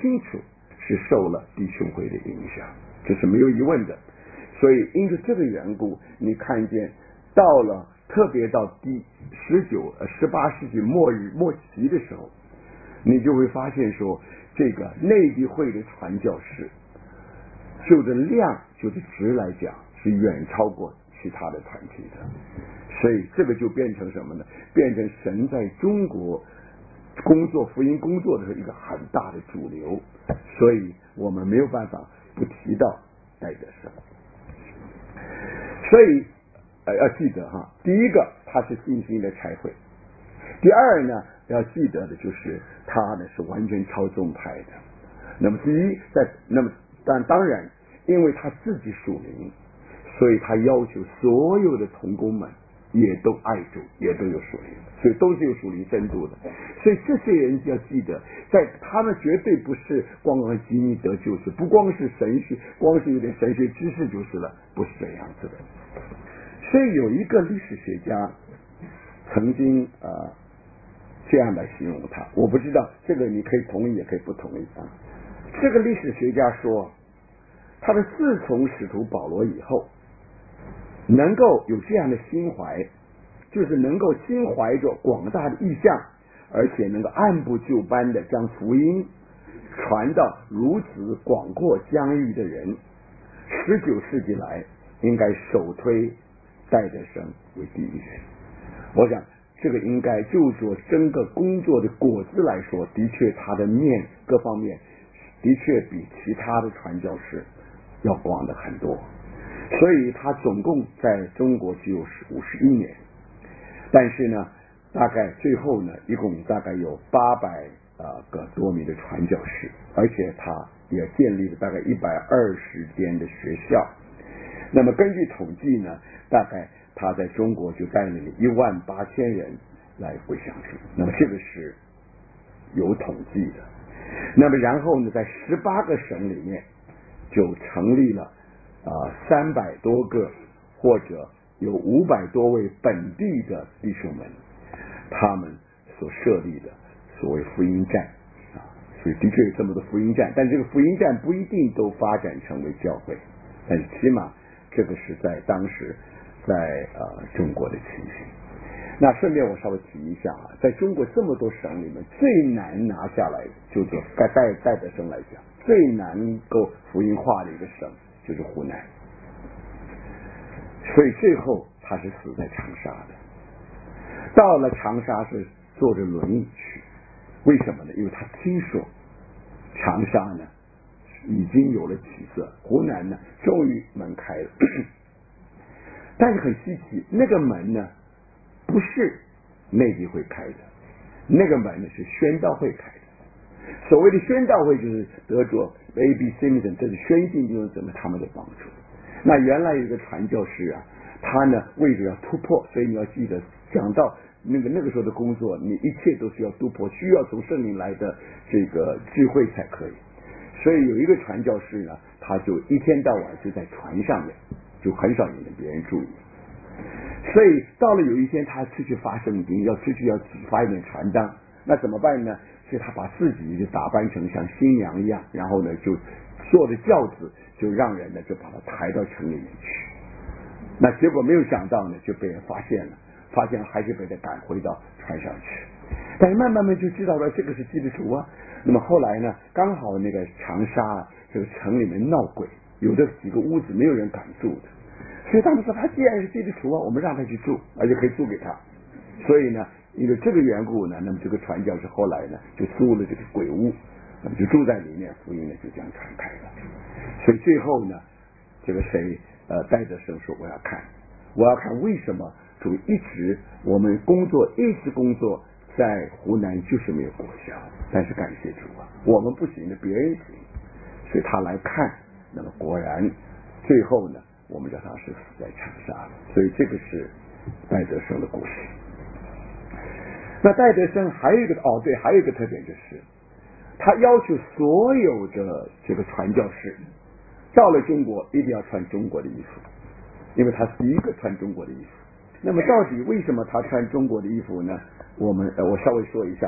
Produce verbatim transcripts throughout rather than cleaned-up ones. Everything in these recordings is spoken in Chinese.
清楚是受了弟兄会的影响，这是没有疑问的。所以因此这个缘故，你看见到了特别到第十九、十八世纪末日末期的时候，你就会发现说，这个内地会的传教士，就着量就着值来讲，是远超过其他的团体的。所以这个就变成什么呢？变成神在中国工作福音工作的时候一个很大的主流。所以我们没有办法不提到戴德生。所以呃要记得哈，第一个他是信心的差会，第二呢要记得的就是他呢是完全超宗派的。那么第一在那么但当然因为他自己属灵，所以他要求所有的同工们也都爱主，也都有属灵，所以都是有属灵深度的。所以这些人要记得，在他们绝对不是光光基尼得救是，不光是神学，光是有点神学知识就是了，不是这样子的。所以有一个历史学家曾经呃这样来形容他，我不知道这个你可以同意也可以不同意啊。这个历史学家说，他的自从使徒保罗以后，能够有这样的心怀，就是能够心怀着广大的意向，而且能够按部就班的将福音传到如此广阔疆域的人，十九世纪来应该首推戴德生为第一人。我想这个应该就说整个工作的果子来说，的确他的面各方面的确比其他的传教士要广的很多。所以他总共在中国只有五十一年，但是呢大概最后呢一共大概有八百呃个多名的传教士，而且他也建立了大概一百二十间的学校。那么根据统计呢，大概他在中国就带领了一万八千人来归向主，那么这个是有统计的。那么然后呢在十八个省里面就成立了啊，三百多个或者有五百多位本地的弟兄们，他们所设立的所谓福音站啊，所以的确有这么多福音站，但这个福音站不一定都发展成为教会，但是起码这个是在当时在呃中国的情形。那顺便我稍微提一下啊，在中国这么多省里面，最难拿下来，就说该戴戴德生来讲，最难够福音化的一个省就是湖南，所以最后他是死在长沙的。到了长沙是坐着轮椅去，为什么呢？因为他听说长沙呢已经有了起色，湖南呢终于门开了。但是很稀奇，那个门呢不是内地会开的，那个门呢是宣道会开的。所谓的宣道会就是得着 A B C 等，这是宣信弟兄姊妹他们的帮助。那原来有一个传教士啊，他呢为了要突破，所以你要记得讲到那个那个时候的工作，你一切都是要突破，需要从圣灵来的这个智慧才可以。所以有一个传教士呢，他就一天到晚就在船上面，就很少引得别人注意。所以到了有一天他出去发圣经，要出去要发一点传单，那怎么办呢？所以他把自己就打扮成像新娘一样，然后呢就坐着轿子，就让人呢就把他抬到城里面去。那结果没有想到呢就被人发现了，发现还是被他赶回到船上去。但是慢慢慢就知道了这个是基督徒啊。那么后来呢，刚好那个长沙这个城里面闹鬼，有的几个屋子没有人敢住的，所以他们说他既然是基督徒啊，我们让他去住，而且可以租给他。所以呢因为这个缘故呢，那么这个传教士后来呢就租了这个鬼屋，那么就住在里面，福音呢就这样传开了。所以最后呢这个谁呃戴德生说我要看我要看为什么主一直我们工作一直工作在湖南就是没有果效，但是感谢主啊，我们不行的别人行，所以他来看，那么果然最后呢我们叫他是死在长沙了。所以这个是戴德生的故事。那戴德生还有一个哦对，还有一个特点就是他要求所有的这个传教士到了中国一定要穿中国的衣服，因为他是第一个穿中国的衣服。那么到底为什么他穿中国的衣服呢？我们呃我稍微说一下。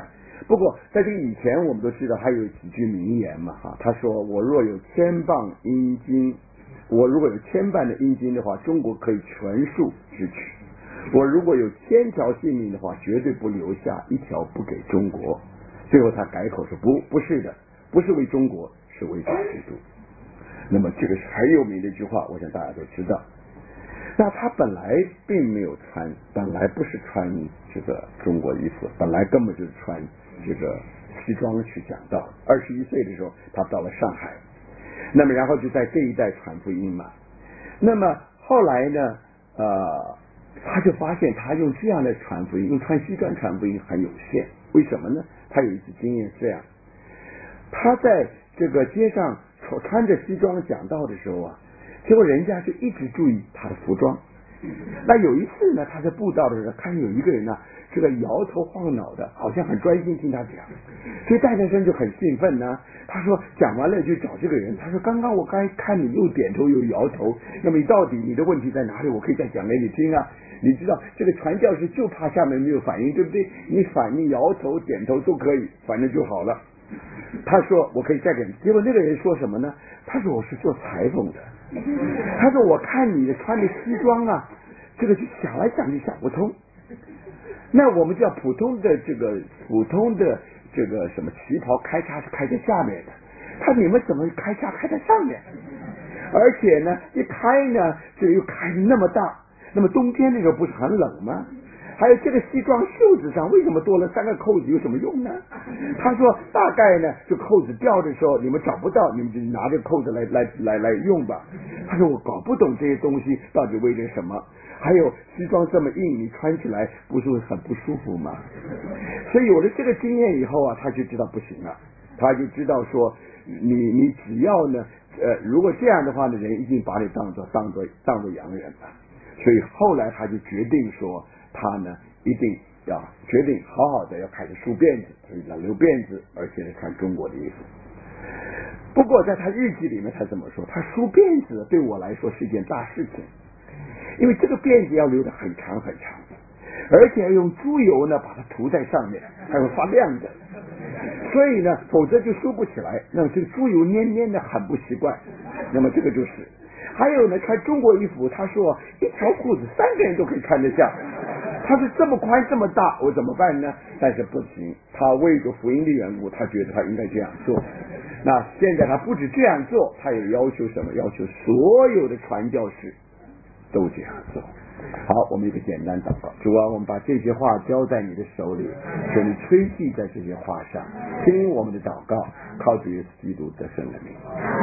不过在这个以前，我们都知道还有几句名言嘛，哈，他说：“我若有千磅阴金，我如果有千磅的阴金的话，中国可以全数支取；我如果有千条性命的话，绝对不留下一条不给中国。”最后他改口说：“不，不是的，不是为中国，是为法制度。”那么这个是很有名的一句话，我想大家都知道。那他本来并没有穿，本来不是穿这个中国衣服，本来根本就是穿这个西装去讲道。二十一岁的时候，他到了上海，那么然后就在这一带传福音嘛。那么后来呢，呃，他就发现他用这样的传福音，用穿西装传福音很有限。为什么呢？他有一次经验是这样，他在这个街上穿着西装讲道的时候啊，结果人家就一直注意他的服装。那有一次呢，他在布道的时候，看有一个人呢，这个摇头晃脑的，好像很专心听他讲，所以戴先生就很兴奋呢。他说讲完了就找这个人，他说刚刚我刚才看你又点头又摇头，那么你到底你的问题在哪里？我可以再讲给你听啊。你知道这个传教士就怕下面没有反应，对不对？你反应摇头点头都可以，反正就好了。他说我可以再给你。结果那个人说什么呢？他说我是做裁缝的。他说我看你的穿的西装啊，这个就想来想去想不通。那我们叫普通的这个普通的这个什么旗袍开叉是开在下面的，他你们怎么开叉开在上面？而且呢，一开呢这个又开那么大，那么冬天那时候不是很冷吗？还有这个西装袖子上为什么多了三个扣子有什么用呢？他说大概呢就扣子掉的时候你们找不到，你们就拿着扣子来来来来用吧。他说我搞不懂这些东西到底为了什么，还有西装这么硬你穿起来不是会很不舒服吗？所以有了这个经验以后啊，他就知道不行了，他就知道说你你只要呢呃如果这样的话呢，人一定把你当作当作当作洋人了。所以后来他就决定说他呢一定要决定好好的要开始梳辫子，要留辫子，而且是穿中国的衣服。不过在他日记里面他这么说，他梳辫子对我来说是一件大事情，因为这个辫子要留得很长很长，而且要用猪油呢把它涂在上面，还会发亮的，所以呢否则就梳不起来，那么这个猪油黏黏的很不习惯。那么这个就是还有呢，穿中国衣服，他说一条裤子三个人都可以穿得下。他说这么宽这么大，我怎么办呢？但是不行，他为着福音的缘故，他觉得他应该这样做。那现在他不止这样做，他也要求什么？要求所有的传教士都这样做。好，我们一个简单祷告。主啊，我们把这些话交在你的手里，求你吹气在这些话上，听我们的祷告，靠主耶稣基督得胜的名。